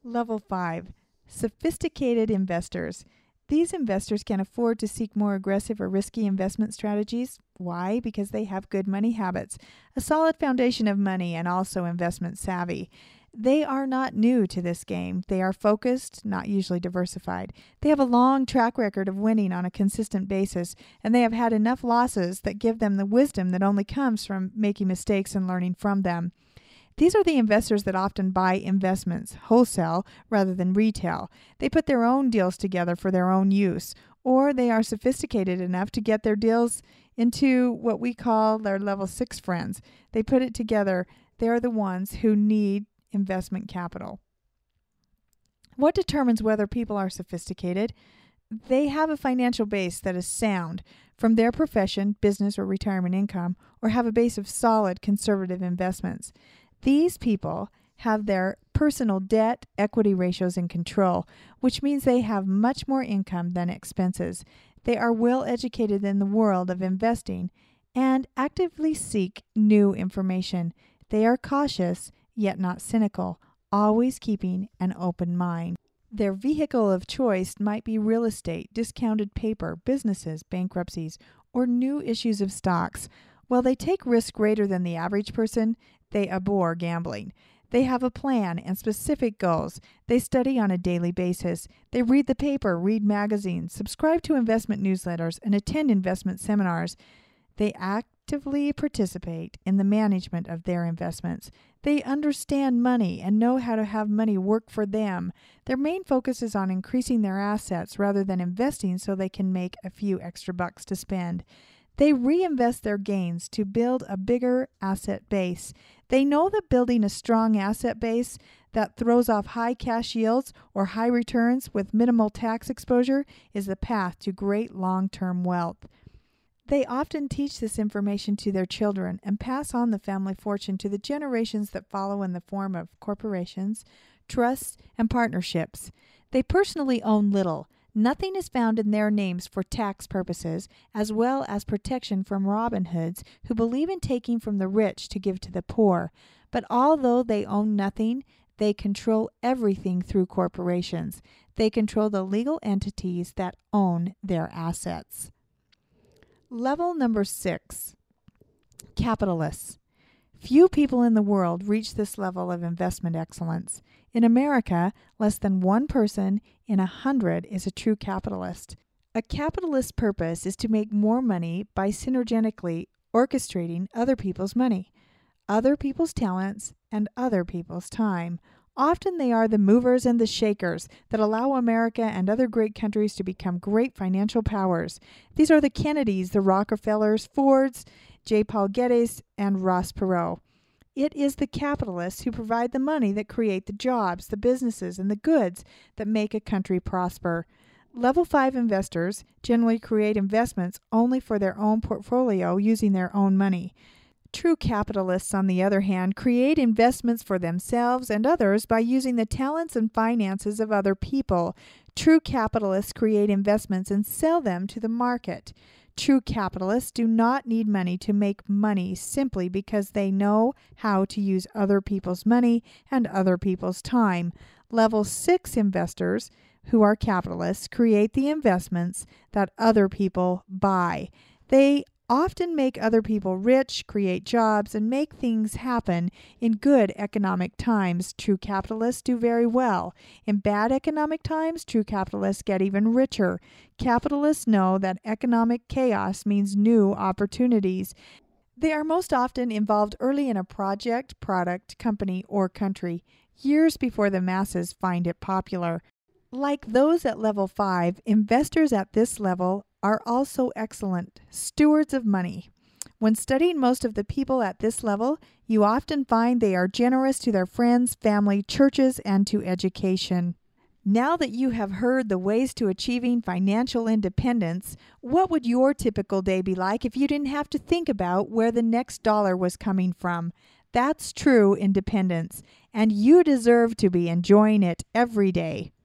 Level 5. Sophisticated investors. These investors can afford to seek more aggressive or risky investment strategies. Why? Because they have good money habits, a solid foundation of money, and also investment savvy. They are not new to this game. They are focused, not usually diversified. They have a long track record of winning on a consistent basis, and they have had enough losses that give them the wisdom that only comes from making mistakes and learning from them. These are the investors that often buy investments wholesale rather than retail. They put their own deals together for their own use, or they are sophisticated enough to get their deals into what we call their level 6 friends. They put it together. They're the ones who need investment capital. What determines whether people are sophisticated? They have a financial base that is sound from their profession, business, or retirement income, or have a base of solid conservative investments. These people have their personal debt equity ratios in control, which means they have much more income than expenses. They are well educated in the world of investing and actively seek new information. They are cautious, yet not cynical, always keeping an open mind. Their vehicle of choice might be real estate, discounted paper, businesses, bankruptcies, or new issues of stocks. While they take risk greater than the average person, they abhor gambling. They have a plan and specific goals. They study on a daily basis. They read the paper, read magazines, subscribe to investment newsletters, and attend investment seminars. They actively participate in the management of their investments. They understand money and know how to have money work for them. Their main focus is on increasing their assets rather than investing so they can make a few extra bucks to spend. They reinvest their gains to build a bigger asset base. They know that building a strong asset base that throws off high cash yields or high returns with minimal tax exposure is the path to great long-term wealth. They often teach this information to their children and pass on the family fortune to the generations that follow in the form of corporations, trusts, and partnerships. They personally own little. Nothing is found in their names for tax purposes, as well as protection from Robin Hoods who believe in taking from the rich to give to the poor. But although they own nothing, they control everything through corporations. They control the legal entities that own their assets. Level number 6, capitalists. Few people in the world reach this level of investment excellence. In America, less than 1 person in 100 is a true capitalist. A capitalist's purpose is to make more money by synergetically orchestrating other people's money, other people's talents, and other people's time. Often they are the movers and the shakers that allow America and other great countries to become great financial powers. These are the Kennedys, the Rockefellers, Fords, J. Paul Getty's, and Ross Perot. It is the capitalists who provide the money that create the jobs, the businesses, and the goods that make a country prosper. Level 5 investors generally create investments only for their own portfolio using their own money. True capitalists, on the other hand, create investments for themselves and others by using the talents and finances of other people. True capitalists create investments and sell them to the market. True capitalists do not need money to make money simply because they know how to use other people's money and other people's time. Level 6 investors, who are capitalists, create the investments that other people buy. They often make other people rich, create jobs, and make things happen in good economic times. True capitalists do very well. In bad economic times, true capitalists get even richer. Capitalists know that economic chaos means new opportunities. They are most often involved early in a project, product, company, or country, years before the masses find it popular. Like those at level 5, investors at this level are also excellent stewards of money. When studying most of the people at this level, you often find they are generous to their friends, family, churches, and to education. Now that you have heard the ways to achieving financial independence, what would your typical day be like if you didn't have to think about where the next dollar was coming from? That's true independence, and you deserve to be enjoying it every day.